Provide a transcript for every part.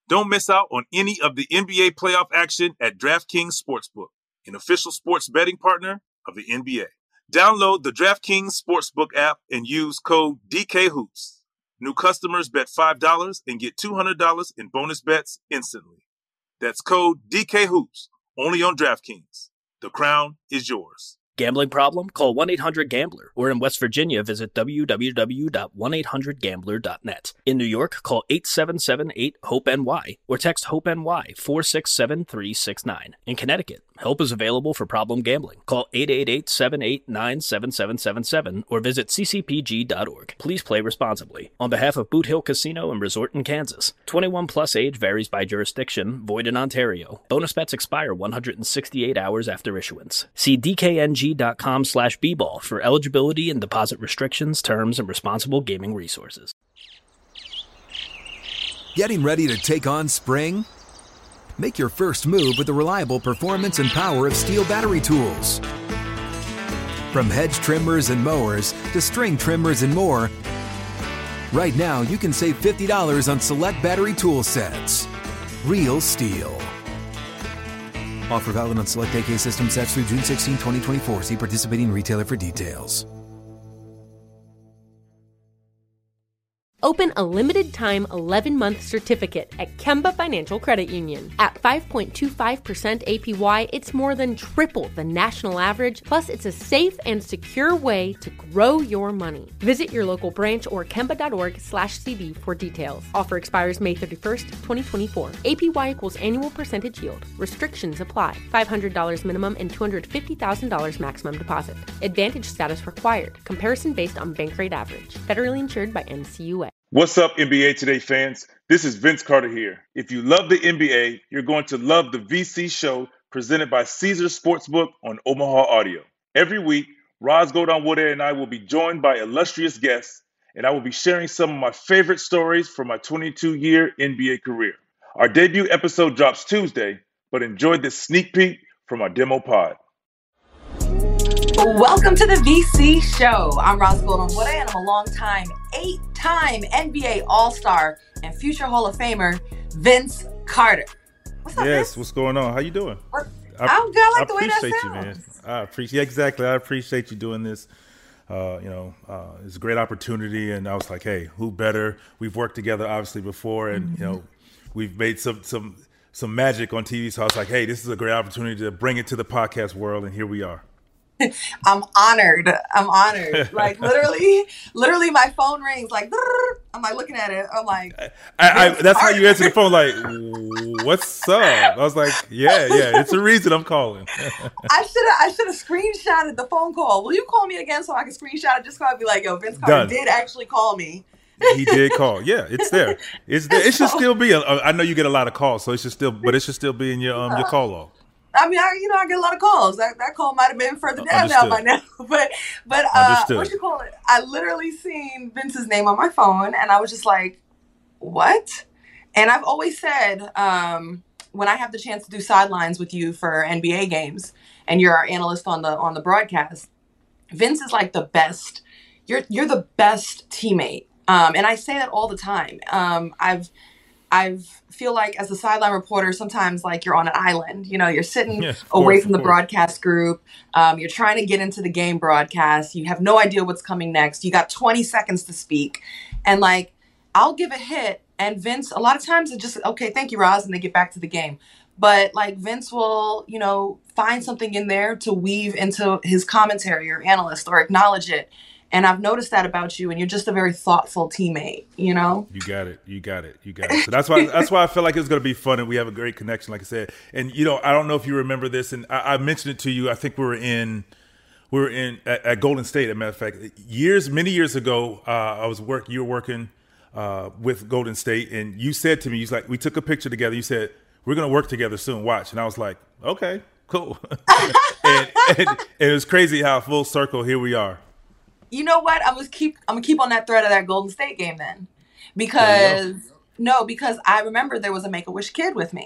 Don't miss out on any of the NBA playoff action at DraftKings Sportsbook, an official sports betting partner of the NBA. Download the DraftKings Sportsbook app and use code DKHOOPS. New customers bet $5 and get $200 in bonus bets instantly. That's code DKHOOPS, only on DraftKings. The crown is yours. Gambling problem? Call 1-800-GAMBLER. Or in West Virginia, visit www.1800gambler.net. In New York, call 877-8-HOPE-NY or text HOPE-NY 467-369. In Connecticut, help is available for problem gambling. Call 888-789-7777 or visit ccpg.org. Please play responsibly. On behalf of Boot Hill Casino and Resort in Kansas, 21 plus age varies by jurisdiction, void in Ontario. Bonus bets expire 168 hours after issuance. See dkng.com/bball for eligibility and deposit restrictions, terms, and responsible gaming resources. Getting ready to take on spring? Make your first move with the reliable performance and power of Steel battery tools. From hedge trimmers and mowers to string trimmers and more, right now you can save $50 on select battery tool sets. Real Steel. Offer valid on select AK system sets through June 16, 2024. See participating retailer for details. Open a limited-time 11-month certificate at Kemba Financial Credit Union. At 5.25% APY, it's more than triple the national average, plus it's a safe and secure way to grow your money. Visit your local branch or kemba.org/cb for details. Offer expires May 31st, 2024. APY equals annual percentage yield. Restrictions apply. $500 minimum and $250,000 maximum deposit. Advantage status required. Comparison based on bank rate average. Federally insured by NCUA. What's up, NBA Today fans? This is Vince Carter here. If you love the NBA, you're going to love the VC show presented by Caesars Sportsbook on Omaha Audio. Every week, Roz Godon-Woodard and I will be joined by illustrious guests, and I will be sharing some of my favorite stories from my 22-year NBA career. Our debut episode drops Tuesday, but enjoy this sneak peek from our demo pod. Welcome to the VC show. I'm Roz Godon-Woodard, and I'm a long-time, 8-time NBA All-Star and future Hall of Famer, Vince Carter. What's up, Yes, Vince? What's going on? How you doing? I'm good. I like the way that appreciate sounds. you, man. I appreciate you doing this. It's a great opportunity, and I was like, hey, who better? We've worked together obviously before, and we've made some magic on TV. So I was like, hey, this is a great opportunity to bring it to the podcast world, and here we are. I'm honored. Like literally my phone rings like, I'm like looking at it. I'm like, that's how you answer the phone. Like, what's up? I was like, yeah, it's a reason I'm calling. I should have screenshotted the phone call. Will you call me again so I can screenshot it? Just so I'd be like, yo, Vince Carter did actually call me. He did call. Yeah, it's there. It's there. It should still be. I know you get a lot of calls, so it should still be in your call log. I mean, I get a lot of calls. That call might have been further down now by now. But what you call it? I literally seen Vince's name on my phone, and I was just like, what? And I've always said, when I have the chance to do sidelines with you for NBA games, and you're our analyst on the broadcast, Vince is like the best. You're the best teammate, and I say that all the time. I feel like as a sideline reporter, sometimes like you're on an island, you're sitting away from the broadcast group. You're trying to get into the game broadcast. You have no idea what's coming next. You got 20 seconds to speak. And like, I'll give a hit. And Vince, a lot of times it's just, okay, thank you, Roz. And they get back to the game. But like Vince will, find something in there to weave into his commentary or analyst or acknowledge it. And I've noticed that about you, and you're just a very thoughtful teammate, You got it. So that's why I feel like it's going to be fun, and we have a great connection, like I said. And, I don't know if you remember this, and I mentioned it to you. I think we were in at Golden State, as a matter of fact. Many years ago, you were working with Golden State, and you said to me, we took a picture together. You said, we're going to work together soon, watch. And I was like, okay, cool. and it was crazy how full circle, here we are. You know what? I'm gonna keep on that thread of that Golden State game then, because I remember there was a Make-A-Wish kid with me,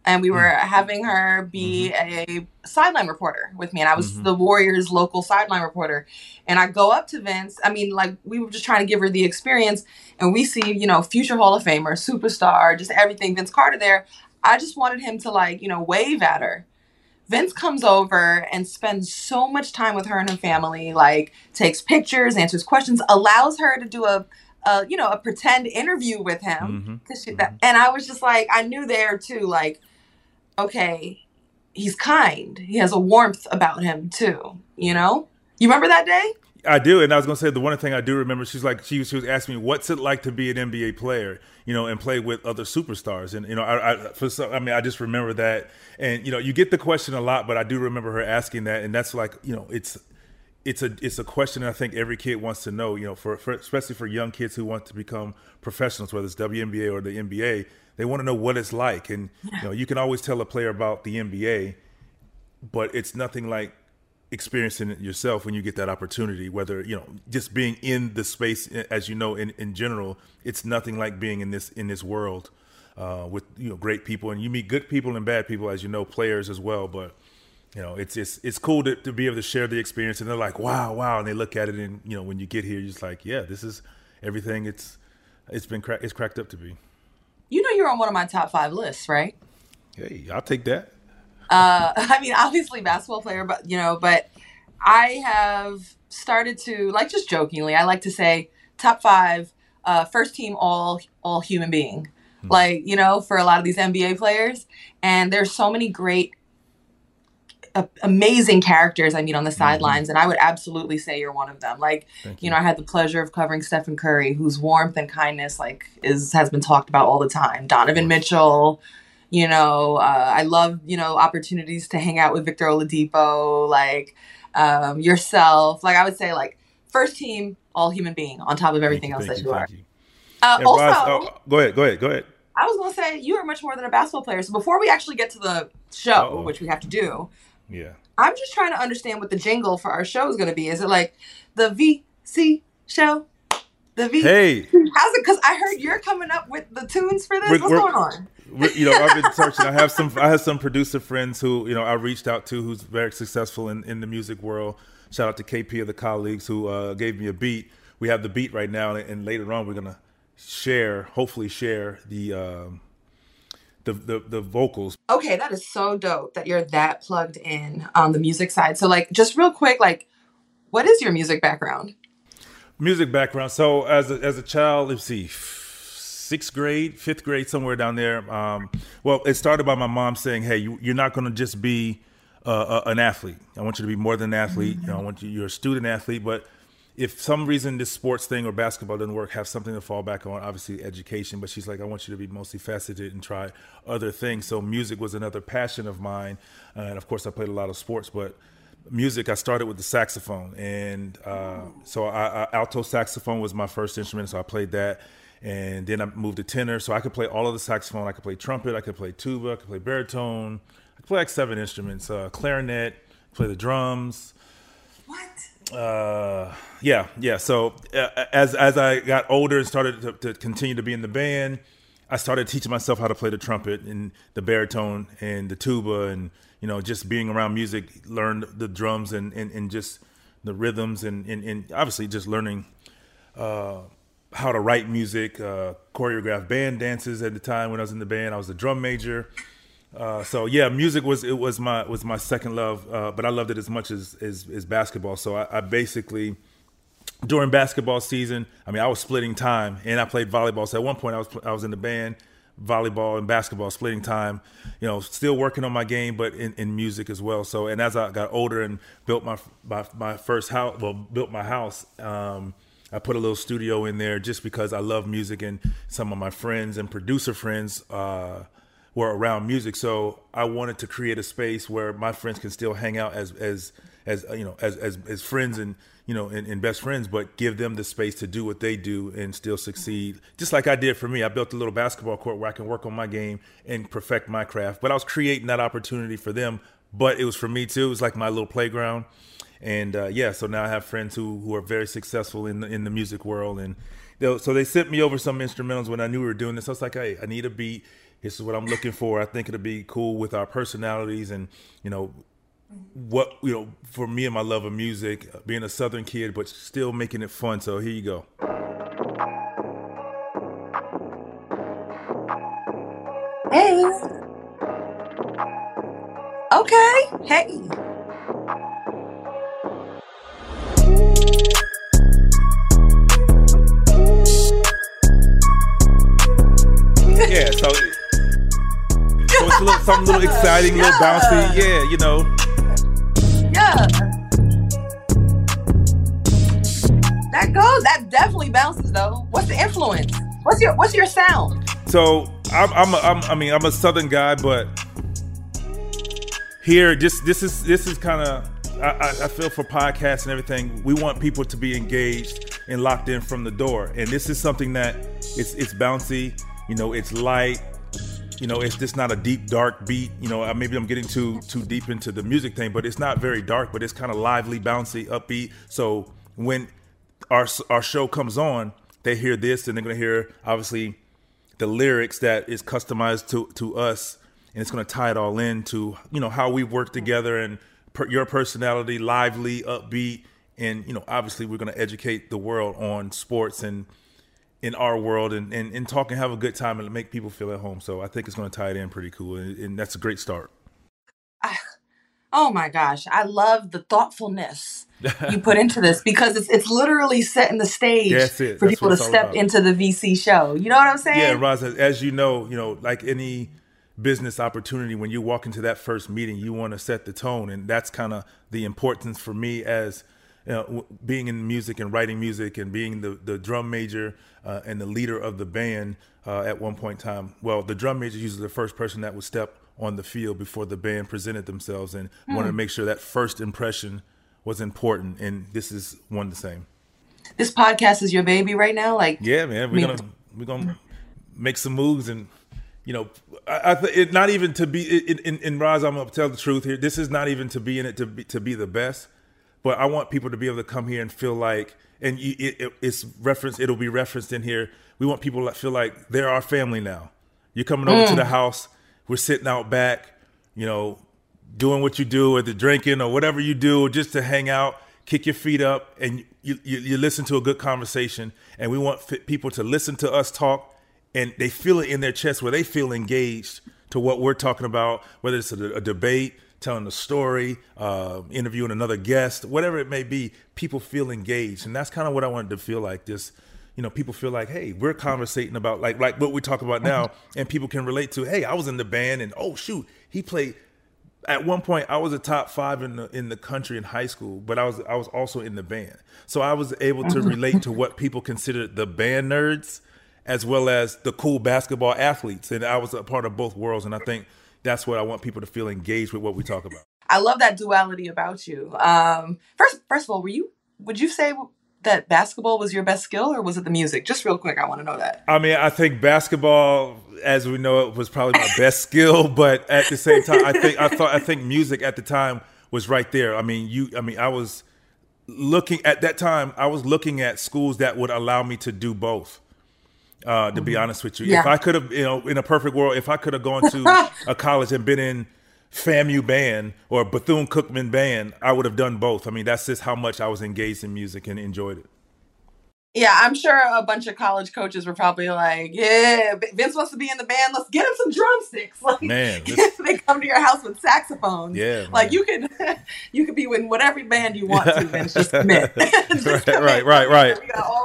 and we were having her be a sideline reporter with me. And I was the Warriors local sideline reporter. And I go up to Vince. I mean, like, we were just trying to give her the experience. And we see, you know, future Hall of Famer, superstar, just everything, Vince Carter there. I just wanted him to, like, you know, wave at her. Vince comes over and spends so much time with her and her family, like, takes pictures, answers questions, allows her to do a pretend interview with him. And I was just like, I knew there too, like, okay, he's kind. He has a warmth about him too, you know? You remember that day? I do, and I was going to say the one thing I do remember. She was asking me, "What's it like to be an NBA player, you know, and play with other superstars?" And you know, I just remember that, and you know, you get the question a lot, but I do remember her asking that, and that's like, you know, it's a question that I think every kid wants to know, you know, for especially for young kids who want to become professionals, whether it's WNBA or the NBA, they want to know what it's like, and you know, you can always tell a player about the NBA, but it's nothing like experiencing it yourself when you get that opportunity, whether, you know, just being in the space, as you know, in general, it's nothing like being in this world with, you know, great people, and you meet good people and bad people, as you know, players as well. But you know, it's cool to be able to share the experience, and they're like, wow, and they look at it, and you know, when you get here, you're just like, yeah, this is everything it's cracked up to be. You know, you're on one of my top 5 lists, right? Hey, I'll take that. I mean, obviously basketball player, but you know, but I have started to, like, just jokingly, I like to say top 5, first team all human being, like, you know, for a lot of these NBA players. And there's so many great, amazing characters I meet on the sidelines, and I would absolutely say you're one of them. Like, you know, I had the pleasure of covering Stephen Curry, whose warmth and kindness, like, has been talked about all the time. Donovan Mitchell. You know, I love, you know, opportunities to hang out with Victor Oladipo, like, yourself. Like, I would say, like, first team, all human being, on top of everything else that you are. Also, go ahead. I was going to say, you are much more than a basketball player. So before we actually get to the show, which we have to do, I'm just trying to understand what the jingle for our show is going to be. Is it like the VC show? The V. Hey, how's it? Because I heard you're coming up with the tunes for this. What's going on? You know, I've been searching. I have some producer friends who, you know, I reached out to, who's very successful in the music world. Shout out to KP of the Colleagues, who gave me a beat. We have the beat right now, and later on we're gonna hopefully share the vocals. Okay, that is so dope that you're that plugged in on the music side. So, like, just real quick, like, what is your music background? Music background. So as a child, let's see, 6th grade, 5th grade, somewhere down there. Well, it started by my mom saying, "Hey, you're not going to just be an athlete. I want you to be more than an athlete. You know, you're a student athlete, but if some reason this sports thing or basketball doesn't work, have something to fall back on, obviously education." But she's like, "I want you to be multifaceted and try other things." So music was another passion of mine. And of course I played a lot of sports, but music, I started with the saxophone. And so alto saxophone was my first instrument. So I played that. And then I moved to tenor. So I could play all of the saxophone. I could play trumpet. I could play tuba. I could play baritone. I could play like 7 instruments. Clarinet, play the drums. What? Yeah. So as I got older and started to continue to be in the band, I started teaching myself how to play the trumpet and the baritone and the tuba, and you know, just being around music, learned the drums and just the rhythms and obviously just learning how to write music, choreograph band dances. At the time when I was in the band, I was a drum major. So yeah, music was my second love, but I loved it as much as basketball. So I basically, during basketball season, I mean, I was splitting time, and I played volleyball. So at one point I was in the band, volleyball and basketball, splitting time, you know, still working on my game, but in music as well. So, and as I got older and built my first house, built my house, I put a little studio in there just because I love music, and some of my friends and producer friends were around music. So I wanted to create a space where my friends can still hang out as you know, as friends and, you know, and best friends, but give them the space to do what they do and still succeed. Just like I did for me. I built a little basketball court where I can work on my game and perfect my craft, but I was creating that opportunity for them, but it was for me too. It was like my little playground. And so now I have friends who are very successful in the music world. And so they sent me over some instrumentals when I knew we were doing this. I was like, hey, I need a beat. this is what I'm looking for. I think it'll be cool with our personalities and, you know, what, you know, for me and my love of music, being a Southern kid, but still making it fun. So here you go. Hey. Okay. Hey. Yeah, so it's something a little exciting, a little bouncy. Yeah, you know. Yeah. That definitely bounces though. What's the influence? What's your sound? So I'm a Southern guy, but here this is kind of I feel for podcasts and everything, we want people to be engaged and locked in from the door, and this is something that it's bouncy. You know, it's light. You know, it's just not a deep, dark beat. You know, maybe I'm getting too deep into the music thing, but it's not very dark, but it's kind of lively, bouncy, upbeat. So when our show comes on, they hear this and they're going to hear, obviously, the lyrics that is customized to us, and it's going to tie it all into, you know, how we work together and your personality, lively, upbeat. And, you know, obviously, we're going to educate the world on sports and in our world and talk and have a good time and make people feel at home. So I think it's going to tie it in pretty cool. And that's a great start. Oh my gosh. I love the thoughtfulness you put into this, because it's literally setting the stage for people to step into the VC show. You know what I'm saying? Yeah, Roz, as you know, like any business opportunity, when you walk into that first meeting, you want to set the tone. And that's kind of the importance for me as being in music and writing music and being the drum major and the leader of the band at one point in time. Well, the drum major is usually the first person that would step on the field before the band presented themselves, and wanted to make sure that first impression was important. And this is one the same. This podcast is your baby right now? Like, yeah, man, we're gonna make some moves, and you know, it not even to be in Roz, I'm gonna tell the truth here. This is not even to be in it to be the best. But I want people to be able to come here and feel like, and it'll be referenced in here. We want people to feel like they're our family now. You're coming over to the house. We're sitting out back, you know, doing what you do, or the drinking or whatever you do, just to hang out, kick your feet up, and you listen to a good conversation. And we want people to listen to us talk, and they feel it in their chest where they feel engaged to what we're talking about, whether it's a debate, telling a story, interviewing another guest, whatever it may be, people feel engaged. And that's kind of what I wanted to feel like. This, you know, people feel like, hey, we're conversating about like what we talk about now, and people can relate to, hey, I was in the band, and oh shoot, he played. At one point, I was a top 5 in the country in high school, but I was also in the band. So I was able to relate to what people considered the band nerds, as well as the cool basketball athletes. And I was a part of both worlds. And I think that's what I want people to feel engaged with what we talk about. I love that duality about you. First of all, would you say that basketball was your best skill, or was it the music? Just real quick, I want to know that. I mean, I think basketball, as we know it, was probably my best skill, but at the same time, I think music at the time was right there. I I was looking at that time. I was looking at schools that would allow me to do both. To be honest with you, if I could have, in a perfect world, if I could have gone to a college and been in FAMU band or Bethune-Cookman band, I would have done both. I mean, that's just how much I was engaged in music and enjoyed it. Yeah, I'm sure a bunch of college coaches were probably like, yeah, Vince wants to be in the band. Let's get him some drumsticks. Like, man, they come to your house with saxophones. Yeah, like you could be in whatever band you want to, Vince. Just commit. Right.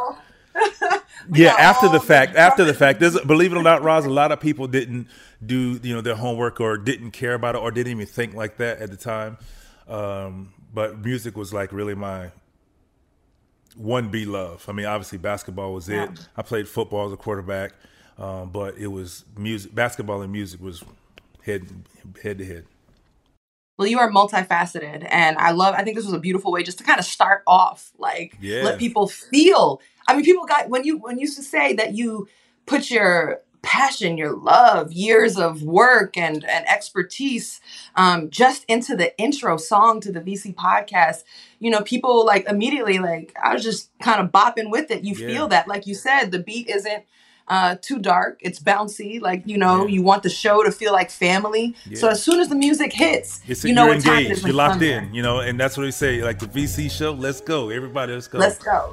After the fact, believe it or not, Roz, a lot of people didn't do their homework or didn't care about it or didn't even think like that at the time. But music was like really my 1B love. I mean, obviously basketball was it. I played football as a quarterback, but it was music. Basketball and music was head to head. Well, you are multifaceted, and I think this was a beautiful way just to kind of start off, let people feel. I mean, people when you used to say that you put your passion, your love, years of work and expertise just into the intro song to the VC podcast, people immediately I was just kind of bopping with it. You feel that, like you said, the beat isn't too dark. It's bouncy. Like, you want the show to feel like family. Yeah. So as soon as the music hits, you're engaged. You're locked in, and that's what we say. Like the VC show, let's go. Everybody, let's go. Let's go.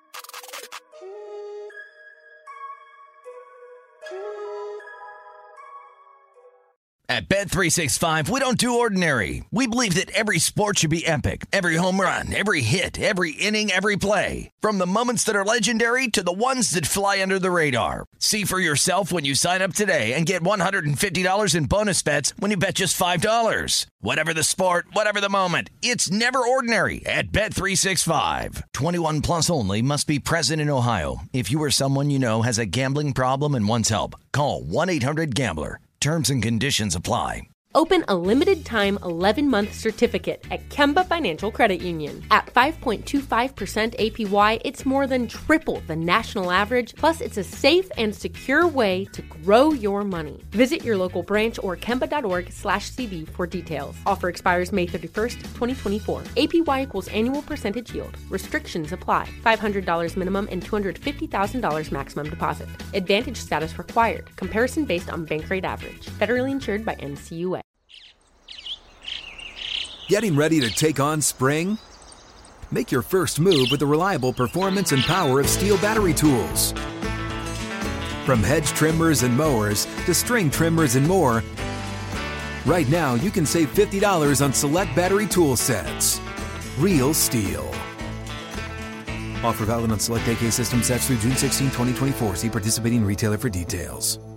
At Bet365, we don't do ordinary. We believe that every sport should be epic. Every home run, every hit, every inning, every play. From the moments that are legendary to the ones that fly under the radar. See for yourself when you sign up today and get $150 in bonus bets when you bet just $5. Whatever the sport, whatever the moment, it's never ordinary at Bet365. 21 plus only. Must be present in Ohio. If you or someone you know has a gambling problem and wants help, call 1-800-GAMBLER. Terms and conditions apply. Open a limited-time 11-month certificate at Kemba Financial Credit Union. At 5.25% APY, it's more than triple the national average, plus it's a safe and secure way to grow your money. Visit your local branch or kemba.org/cb for details. Offer expires May 31st, 2024. APY equals annual percentage yield. Restrictions apply. $500 minimum and $250,000 maximum deposit. Advantage status required. Comparison based on bank rate average. Federally insured by NCUA. Getting ready to take on spring? Make your first move with the reliable performance and power of Steel battery tools. From hedge trimmers and mowers to string trimmers and more, right now you can save $50 on select battery tool sets. Real Steel. Offer valid on select AK system sets through June 16, 2024. See participating retailer for details.